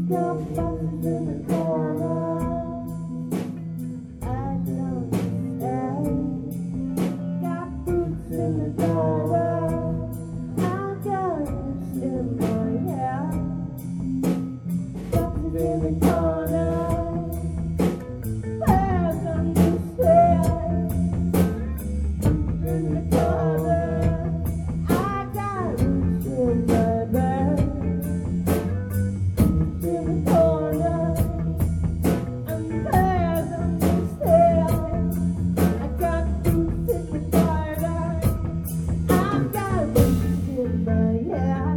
Got boxes in the corner. I don't stay. Got boots in the corner. I got roots in my hair. Boxes in the corner. Where's on the stairs? In the corner. I got roots in my bed. In the corner. And there's on the stairs. I got boots in the corner. I got roots in my hair.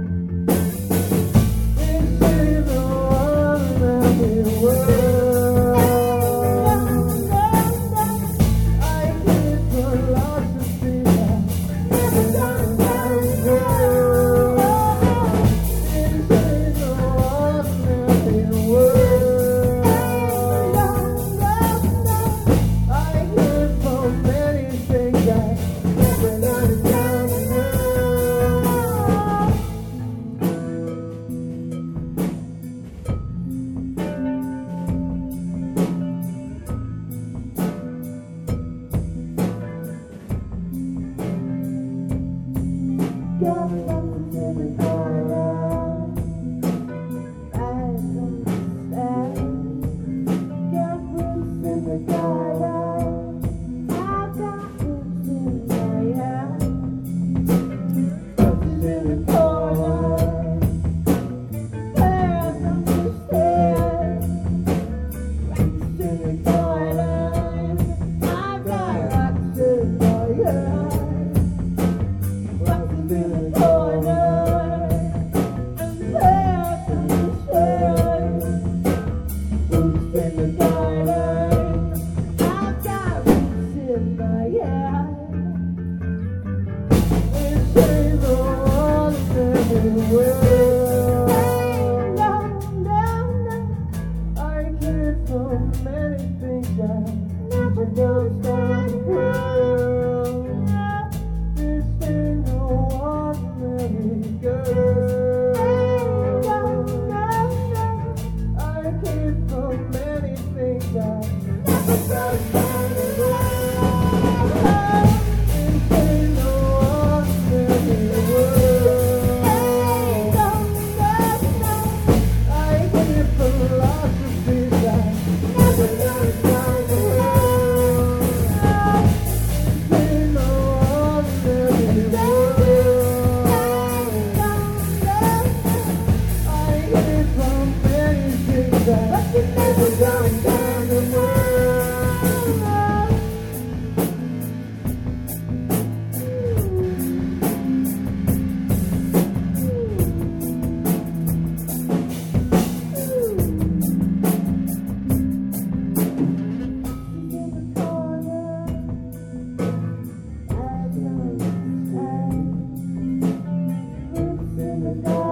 This is a wonderful world. I give philosophy that never done my world. This is a wonderful world. I give so many things that never done my world. Got boxes in the corner. I don't stay. Got roots in the corner. I got roots in my hair. Boxes in the corner. There's on the stairs. Rocks in the corner. I got rocks in my hair. Boxes in the corner. And there's on the stairs. Boots in the corner. I got roots in my hair. This is a wonderful world. I give so many things that never goes down the world. This ain't no ordinary girl. I give so many things that never goes down the world. This ain't no ordinary world. I give philosophy that never goes down the world. This ain't no ordinary world. I give so many things that never goes down the world. In the corner.